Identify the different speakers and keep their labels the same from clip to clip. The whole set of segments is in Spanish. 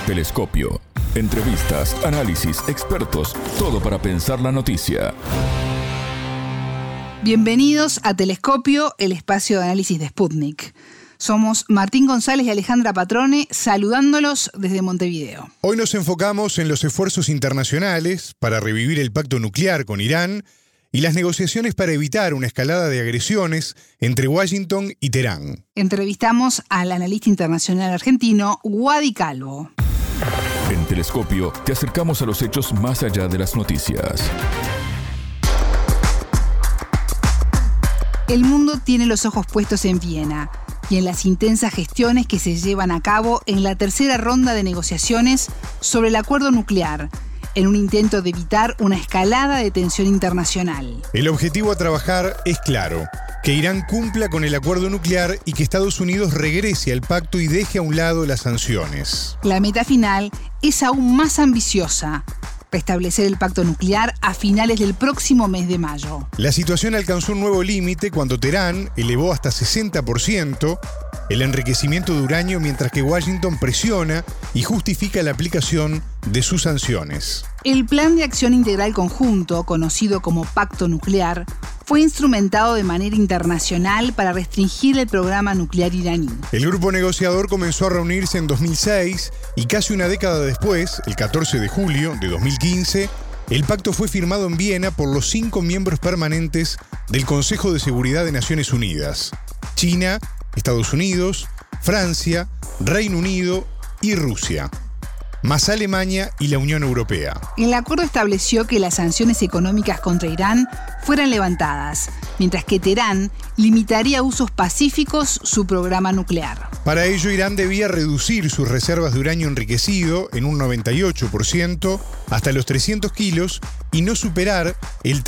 Speaker 1: Telescopio. Entrevistas, análisis, expertos, todo para pensar la noticia.
Speaker 2: Bienvenidos a Telescopio, el espacio de análisis de Sputnik. Somos Martín González y Alejandra Patrone, saludándolos desde Montevideo.
Speaker 3: Hoy nos enfocamos en los esfuerzos internacionales para revivir el pacto nuclear con Irán y las negociaciones para evitar una escalada de agresiones entre Washington y Teherán.
Speaker 2: Entrevistamos al analista internacional argentino Wadi Calvo.
Speaker 1: En Telescopio te acercamos a los hechos más allá de las noticias.
Speaker 2: El mundo tiene los ojos puestos en Viena y en las intensas gestiones que se llevan a cabo en la tercera ronda de negociaciones sobre el acuerdo nuclear, en un intento de evitar una escalada de tensión internacional.
Speaker 3: El objetivo a trabajar es claro: que Irán cumpla con el acuerdo nuclear y que Estados Unidos regrese al pacto y deje a un lado las sanciones.
Speaker 2: La meta final es aún más ambiciosa: restablecer el pacto nuclear a finales del próximo mes de mayo.
Speaker 3: La situación alcanzó un nuevo límite cuando Teherán elevó hasta 60% el enriquecimiento de uranio, mientras que Washington presiona y justifica la aplicación de sus sanciones.
Speaker 2: El Plan de Acción Integral Conjunto, conocido como Pacto Nuclear, fue instrumentado de manera internacional para restringir el programa nuclear iraní.
Speaker 3: El grupo negociador comenzó a reunirse en 2006 y casi una década después, el 14 de julio de 2015, el pacto fue firmado en Viena por los 5 miembros permanentes del Consejo de Seguridad de Naciones Unidas: China, Estados Unidos, Francia, Reino Unido y Rusia, más Alemania y la Unión Europea.
Speaker 2: El acuerdo estableció que las sanciones económicas contra Irán fueran levantadas, mientras que Teherán limitaría a usos pacíficos su programa nuclear.
Speaker 3: Para ello, Irán debía reducir sus reservas de uranio enriquecido en un 98% hasta los 300 kilos y no superar el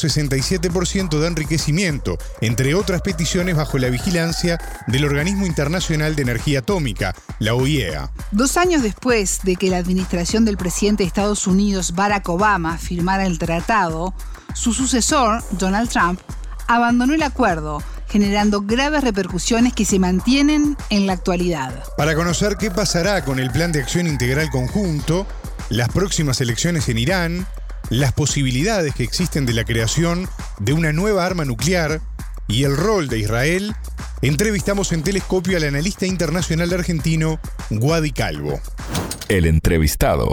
Speaker 3: 3,67% de enriquecimiento, entre otras peticiones bajo la vigilancia del Organismo Internacional de Energía Atómica, la OIEA.
Speaker 2: 2 años después de que la administración del presidente de Estados Unidos, Barack Obama, firmara el tratado, su sucesor, Donald Trump, abandonó el acuerdo, generando graves repercusiones que se mantienen en la actualidad.
Speaker 3: Para conocer qué pasará con el Plan de Acción Integral Conjunto, las próximas elecciones en Irán, las posibilidades que existen de la creación de una nueva arma nuclear y el rol de Israel, entrevistamos en Telescopio al analista internacional argentino Wadi Calvo.
Speaker 1: El entrevistado.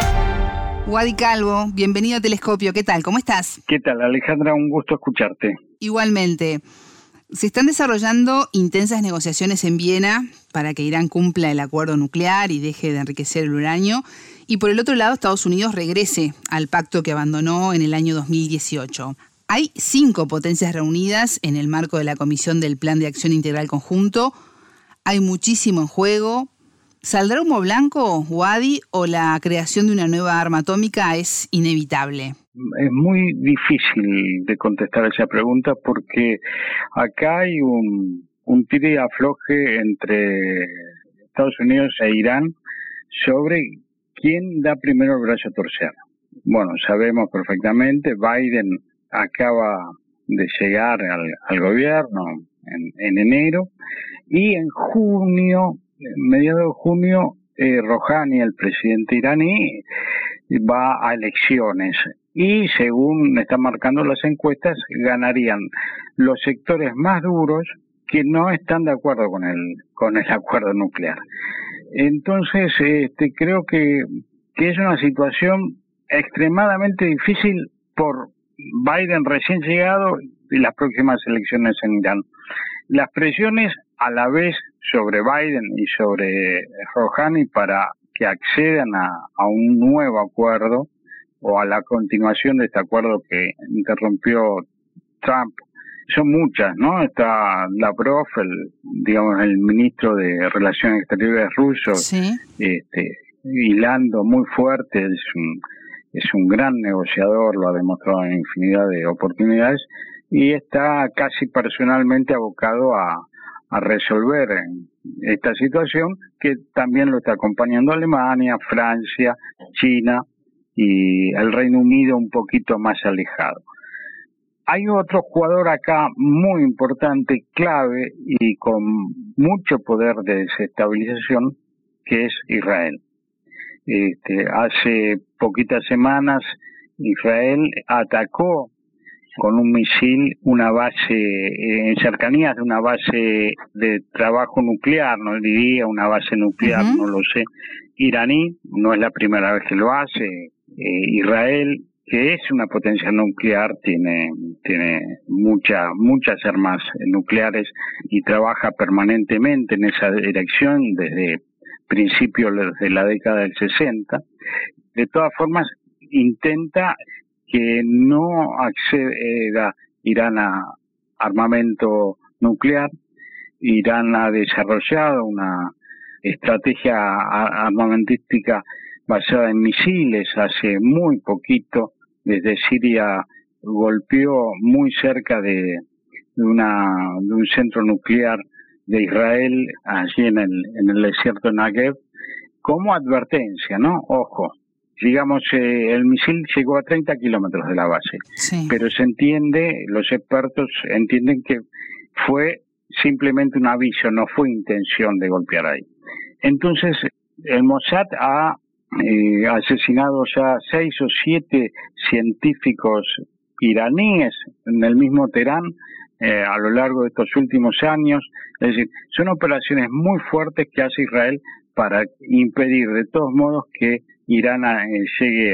Speaker 2: Wadi Calvo, bienvenido a Telescopio. ¿Qué tal? ¿Cómo estás?
Speaker 4: ¿Qué tal, Alejandra? Un gusto escucharte.
Speaker 2: Igualmente. Se están desarrollando intensas negociaciones en Viena para que Irán cumpla el acuerdo nuclear y deje de enriquecer el uranio. Y por el otro lado, Estados Unidos regrese al pacto que abandonó en el año 2018. Hay 5 potencias reunidas en el marco de la Comisión del Plan de Acción Integral Conjunto. Hay muchísimo en juego. ¿Saldrá humo blanco, Wadi, o la creación de una nueva arma atómica es inevitable?
Speaker 4: Es muy difícil de contestar esa pregunta porque acá hay un tire y afloje entre Estados Unidos e Irán sobre quién da primero el brazo a torcer. Bueno, sabemos perfectamente, Biden acaba de llegar al gobierno en enero, y en junio, mediados de junio, Rouhani, el presidente iraní, va a elecciones y, según están marcando las encuestas, ganarían los sectores más duros que no están de acuerdo con el acuerdo nuclear. Entonces, creo que es una situación extremadamente difícil por Biden recién llegado y las próximas elecciones en Irán. Las presiones a la vez sobre Biden y sobre Rouhani para que accedan a un nuevo acuerdo o a la continuación de este acuerdo que interrumpió Trump son muchas, ¿no? Está Lavrov, el ministro de Relaciones Exteriores ruso,
Speaker 2: sí,
Speaker 4: hilando muy fuerte, es un gran negociador, lo ha demostrado en infinidad de oportunidades, y está casi personalmente abocado a resolver esta situación, que también lo está acompañando Alemania, Francia, China y el Reino Unido un poquito más alejado. Hay otro jugador acá muy importante, clave y con mucho poder de desestabilización, que es Israel. Hace poquitas semanas Israel atacó con un misil una base en cercanías de una base de trabajo nuclear, no diría una base nuclear, no lo sé, iraní. No es la primera vez que lo hace. Israel, que es una potencia nuclear, tiene muchas armas nucleares y trabaja permanentemente en esa dirección desde principios de la década del 60. De todas formas, intenta que no acceda Irán a armamento nuclear. Irán ha desarrollado una estrategia armamentística basada en misiles hace muy poquito. Desde Siria golpeó muy cerca de un centro nuclear de Israel, allí en el desierto de Negev, como advertencia, ¿no? Ojo, digamos, el misil llegó a 30 kilómetros de la base, pero se entiende, los expertos entienden que fue simplemente un aviso, no fue intención de golpear ahí. Entonces, el Mossad ha asesinado ya 6 o 7 científicos iraníes en el mismo Teherán a lo largo de estos últimos años. Es decir, son operaciones muy fuertes que hace Israel para impedir de todos modos que Irán llegue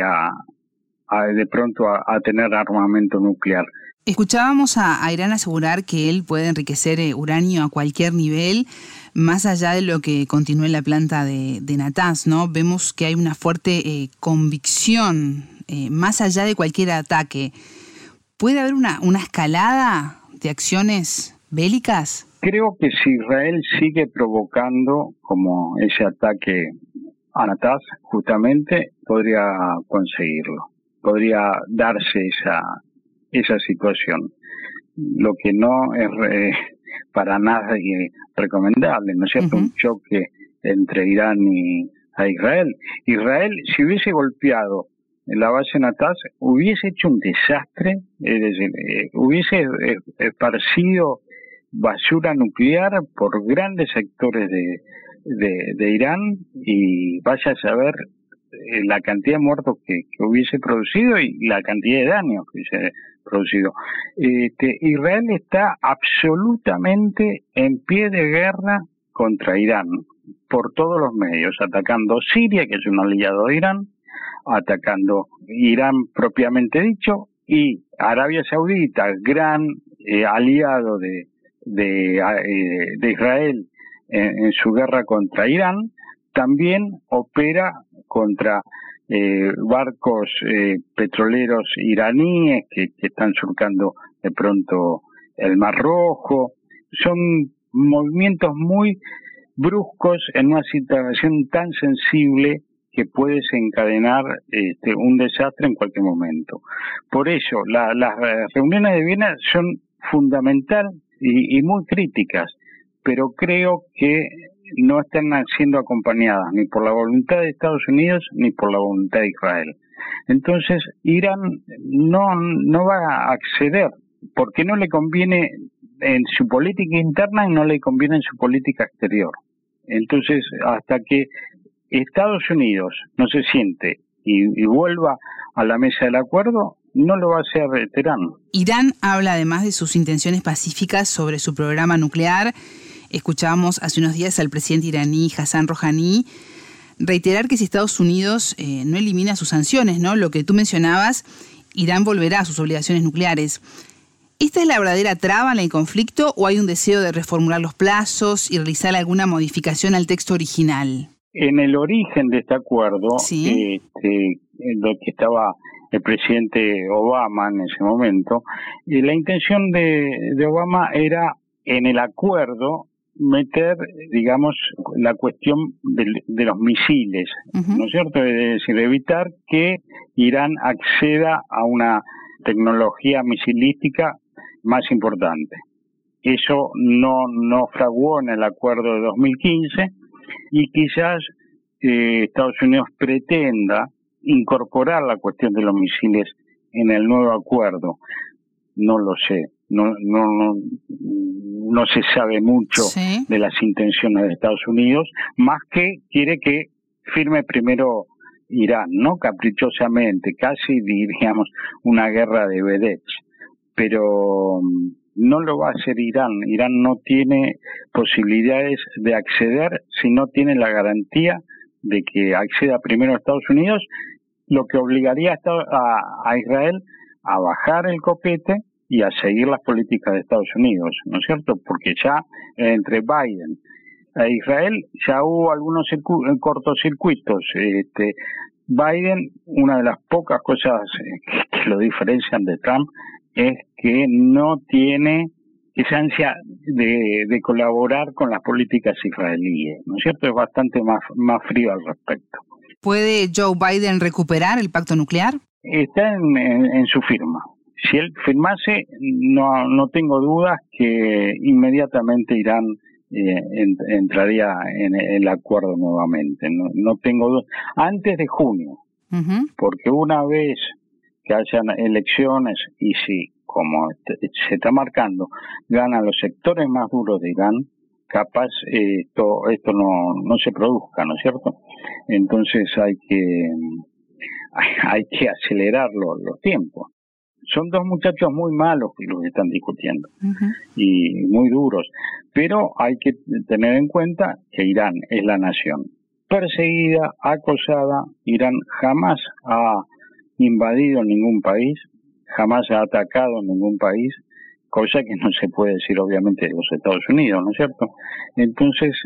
Speaker 4: de pronto a tener armamento nuclear.
Speaker 2: Escuchábamos a Irán asegurar que él puede enriquecer uranio a cualquier nivel, más allá de lo que continúe en la planta de Natanz, ¿no? Vemos que hay una fuerte convicción, más allá de cualquier ataque. ¿Puede haber una escalada de acciones bélicas?
Speaker 4: Creo que si Israel sigue provocando como ese ataque a Natanz, justamente, podría conseguirlo. Podría darse esa situación. Lo que no es para nada recomendable, ¿no es cierto? Un choque entre Irán y Israel. Israel, si hubiese golpeado en la base Natanz, hubiese hecho un desastre, es decir, hubiese esparcido basura nuclear por grandes sectores de Irán, y vaya a saber la cantidad de muertos que hubiese producido y la cantidad de daños que hubiese producido. Israel está absolutamente en pie de guerra contra Irán por todos los medios, atacando Siria, que es un aliado de Irán, atacando Irán propiamente dicho, y Arabia Saudita, gran aliado de Israel en su guerra contra Irán, también opera contra barcos petroleros iraníes que están surcando de pronto el Mar Rojo. Son movimientos muy bruscos en una situación tan sensible que puede desencadenar un desastre en cualquier momento. Por eso, las reuniones de Viena son fundamentales y muy críticas, pero creo que no están siendo acompañadas ni por la voluntad de Estados Unidos ni por la voluntad de Israel. Entonces, Irán no va a acceder, porque no le conviene en su política interna y no le conviene en su política exterior. Entonces, hasta que Estados Unidos no se siente y vuelva a la mesa del acuerdo, no lo va a hacer Teherán.
Speaker 2: Irán habla además de sus intenciones pacíficas sobre su programa nuclear. Escuchábamos hace unos días al presidente iraní Hassan Rouhani reiterar que si Estados Unidos no elimina sus sanciones, ¿no? Lo que tú mencionabas, Irán volverá a sus obligaciones nucleares. ¿Esta es la verdadera traba en el conflicto o hay un deseo de reformular los plazos y realizar alguna modificación al texto original?
Speaker 4: En el origen de este acuerdo,
Speaker 2: ¿sí?
Speaker 4: Lo que estaba el presidente Obama en ese momento, la intención de Obama era en el acuerdo meter, digamos, la cuestión de los misiles, ¿no es cierto? Es decir, evitar que Irán acceda a una tecnología misilística más importante. Eso no fraguó en el acuerdo de 2015 y quizás Estados Unidos pretenda incorporar la cuestión de los misiles en el nuevo acuerdo. No lo sé. No se sabe mucho de las intenciones de Estados Unidos, más que quiere que firme primero Irán, no caprichosamente, casi diríamos una guerra de vedettes, pero no lo va a hacer Irán. Irán no tiene posibilidades de acceder si no tiene la garantía de que acceda primero a Estados Unidos, lo que obligaría a Israel a bajar el copete y a seguir las políticas de Estados Unidos, ¿no es cierto? Porque ya entre Biden e Israel ya hubo algunos cortocircuitos. Biden, una de las pocas cosas que lo diferencian de Trump es que no tiene esa ansia de colaborar con las políticas israelíes, ¿no es cierto? Es bastante más frío al respecto.
Speaker 2: ¿Puede Joe Biden recuperar el pacto nuclear?
Speaker 4: Está en su firma. Si él firmase, no tengo dudas que inmediatamente Irán entraría en el acuerdo nuevamente. No tengo dudas. Antes de junio, porque una vez que hayan elecciones y si, como se está marcando, ganan los sectores más duros de Irán, capaz esto no se produzca, ¿no es cierto? Entonces hay que acelerar los tiempos. Son dos muchachos muy malos los que están discutiendo y muy duros, pero hay que tener en cuenta que Irán es la nación perseguida, acosada. Irán jamás ha invadido ningún país, jamás ha atacado ningún país, cosa que no se puede decir obviamente de los Estados Unidos, ¿no es cierto? Entonces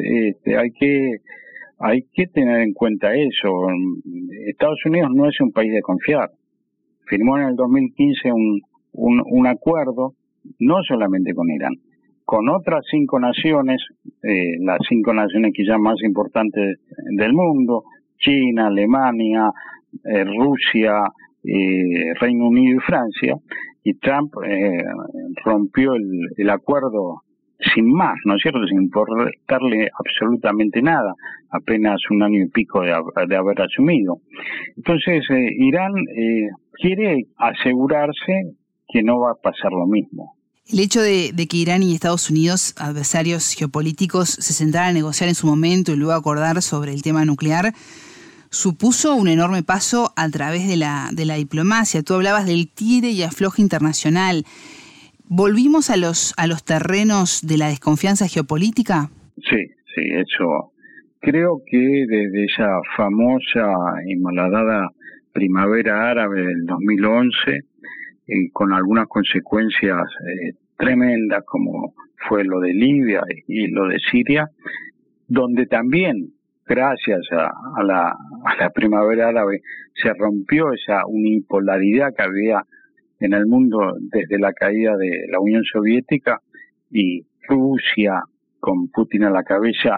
Speaker 4: hay que tener en cuenta eso. Estados Unidos no es un país de confiar. Firmó en el 2015 un acuerdo, no solamente con Irán, con otras 5 naciones, las 5 naciones quizás más importantes del mundo, China, Alemania, Rusia, Reino Unido y Francia, y Trump rompió el acuerdo sin más, ¿no es cierto?, sin importarle absolutamente nada, apenas un año y pico de haber asumido. Entonces, Irán quiere asegurarse que no va a pasar lo mismo.
Speaker 2: El hecho de que Irán y Estados Unidos, adversarios geopolíticos, se sentaran a negociar en su momento y luego acordar sobre el tema nuclear, supuso un enorme paso a través de la diplomacia. Tú hablabas del tire y afloje internacional. ¿Volvimos a los terrenos de la desconfianza geopolítica?
Speaker 4: Sí, eso. Creo que desde esa famosa y malhadada primavera árabe del 2011, con algunas consecuencias tremendas como fue lo de Libia y lo de Siria, donde también, gracias a la primavera árabe, se rompió esa unipolaridad que había en el mundo desde la caída de la Unión Soviética, y Rusia, con Putin a la cabeza,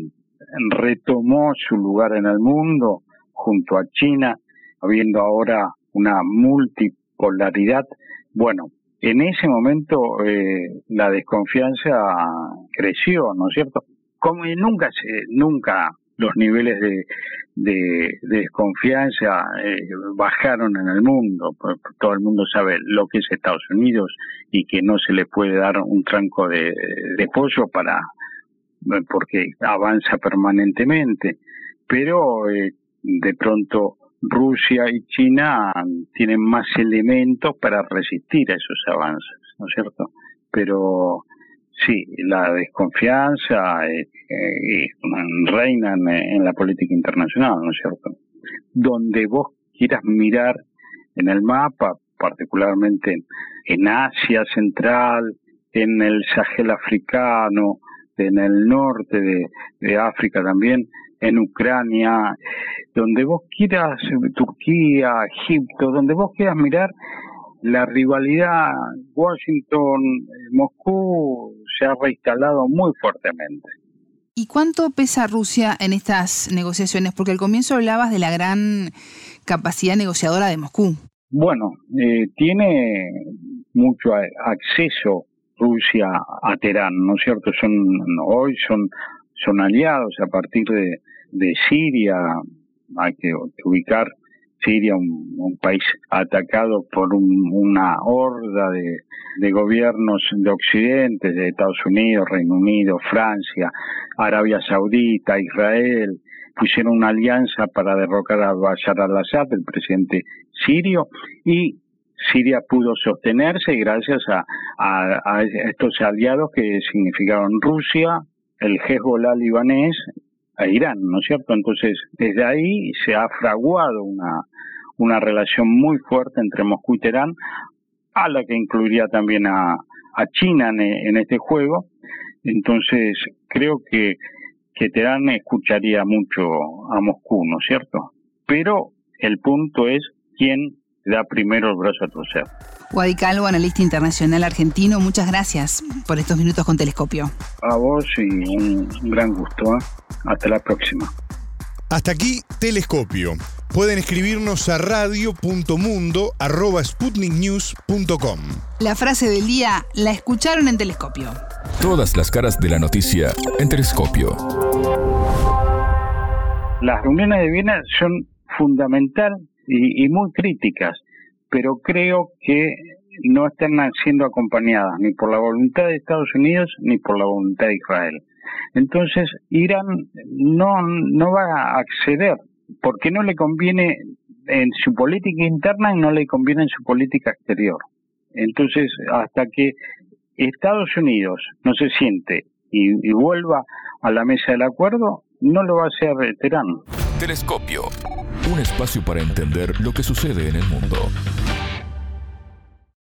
Speaker 4: retomó su lugar en el mundo junto a China, habiendo ahora una multipolaridad. Bueno, en ese momento la desconfianza creció, ¿no es cierto? Como nunca los niveles de desconfianza bajaron en el mundo. Todo el mundo sabe lo que es Estados Unidos y que no se le puede dar un tranco de pollo porque avanza permanentemente. Pero de pronto Rusia y China tienen más elementos para resistir a esos avances, ¿no es cierto? Pero sí, la desconfianza reina en la política internacional, ¿no es cierto? Donde vos quieras mirar en el mapa, particularmente en Asia Central, en el Sahel africano, en el norte de África también, en Ucrania, donde vos quieras, Turquía, Egipto, donde vos quieras mirar, la rivalidad Washington-Moscú se ha reinstalado muy fuertemente.
Speaker 2: ¿Y cuánto pesa Rusia en estas negociaciones? Porque al comienzo hablabas de la gran capacidad negociadora de Moscú.
Speaker 4: Bueno, tiene mucho acceso Rusia a Teherán, ¿no es cierto? Hoy son aliados a partir de Siria. Hay que ubicar Siria, un país atacado por una horda de gobiernos de Occidente, de Estados Unidos, Reino Unido, Francia, Arabia Saudita, Israel, pusieron una alianza para derrocar a Bashar al-Assad, el presidente sirio, y Siria pudo sostenerse gracias a estos aliados que significaron Rusia, el Hezbollah libanés e Irán, ¿no es cierto? Entonces, desde ahí se ha fraguado una relación muy fuerte entre Moscú y Teherán, a la que incluiría también a China en este juego. Entonces, creo que Teherán escucharía mucho a Moscú, ¿no es cierto? Pero el punto es quién da primero el brazo a torcer.
Speaker 2: Wadi Calvo, analista internacional argentino, muchas gracias por estos minutos con Telescopio.
Speaker 4: A vos y un gran gusto. Hasta la próxima.
Speaker 3: Hasta aquí Telescopio. Pueden escribirnos a radio.mundo@sputniknews.com.
Speaker 2: La frase del día la escucharon en Telescopio.
Speaker 1: Todas las caras de la noticia en Telescopio.
Speaker 4: Las reuniones de Viena son fundamentales y muy críticas, pero creo que no están siendo acompañadas ni por la voluntad de Estados Unidos ni por la voluntad de Israel. Entonces, Irán no va a acceder, porque no le conviene en su política interna y no le conviene en su política exterior. Entonces, hasta que Estados Unidos no se siente y vuelva a la mesa del acuerdo, no lo va a hacer Teherán.
Speaker 1: Telescopio. Un espacio para entender lo que sucede en el mundo.